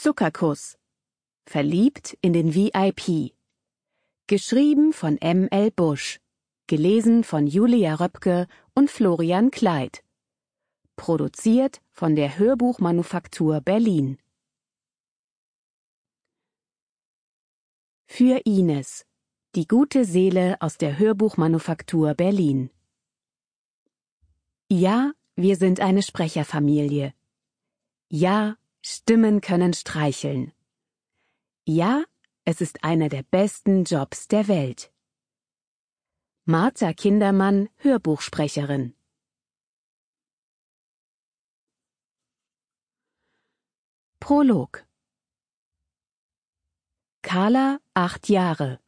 Zuckerkuss. Verliebt in den VIP. Geschrieben von M.L. Busch. Gelesen von Julia Röpke und Florian Kleid. Produziert von der Hörbuchmanufaktur Berlin. Für Ines, die gute Seele aus der Hörbuchmanufaktur Berlin. Ja, wir sind eine Sprecherfamilie. Ja, Stimmen können streicheln. Ja, es ist einer der besten Jobs der Welt. Martha Kindermann, Hörbuchsprecherin. Prolog. Carla, 8 Jahre.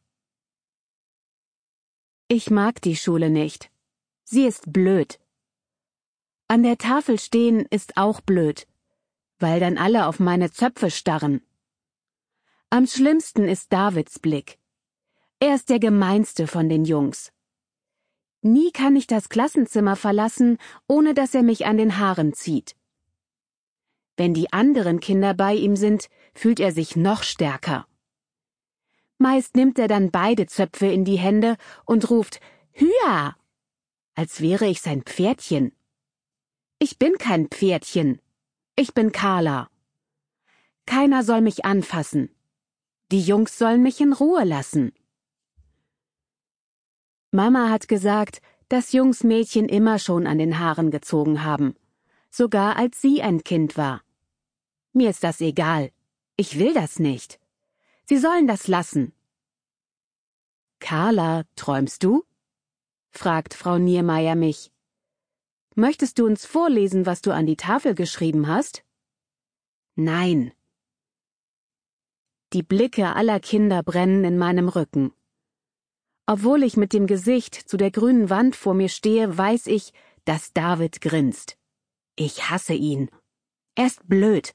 Ich mag die Schule nicht. Sie ist blöd. An der Tafel stehen ist auch blöd, weil dann alle auf meine Zöpfe starren. Am schlimmsten ist Davids Blick. Er ist der gemeinste von den Jungs. Nie kann ich das Klassenzimmer verlassen, ohne dass er mich an den Haaren zieht. Wenn die anderen Kinder bei ihm sind, fühlt er sich noch stärker. Meist nimmt er dann beide Zöpfe in die Hände und ruft »Hüa!«, als wäre ich sein Pferdchen. Ich bin kein Pferdchen. Ich bin Carla. Keiner soll mich anfassen. Die Jungs sollen mich in Ruhe lassen. Mama hat gesagt, dass Jungs Mädchen immer schon an den Haaren gezogen haben, sogar als sie ein Kind war. Mir ist das egal. Ich will das nicht. Sie sollen das lassen. Carla, träumst du? Fragt Frau Niermeier mich. Möchtest du uns vorlesen, was du an die Tafel geschrieben hast? Nein. Die Blicke aller Kinder brennen in meinem Rücken. Obwohl ich mit dem Gesicht zu der grünen Wand vor mir stehe, weiß ich, dass David grinst. Ich hasse ihn. Er ist blöd.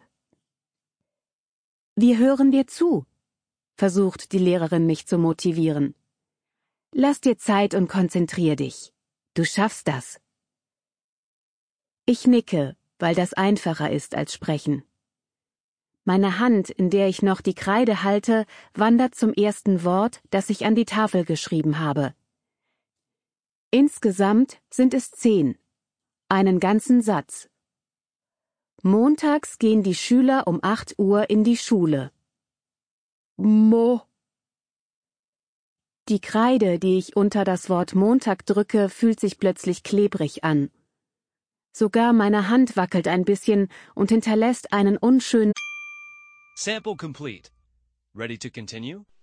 Wir hören dir zu, versucht die Lehrerin mich zu motivieren. Lass dir Zeit und konzentrier dich. Du schaffst das. Ich nicke, weil das einfacher ist als sprechen. Meine Hand, in der ich noch die Kreide halte, wandert zum ersten Wort, das ich an die Tafel geschrieben habe. Insgesamt sind es 10. Einen ganzen Satz. Montags gehen die Schüler um 8 Uhr in die Schule. Die Kreide, die ich unter das Wort Montag drücke, fühlt sich plötzlich klebrig an. Sogar meine Hand wackelt ein bisschen und hinterlässt einen unschönen. Sample complete. Ready to continue?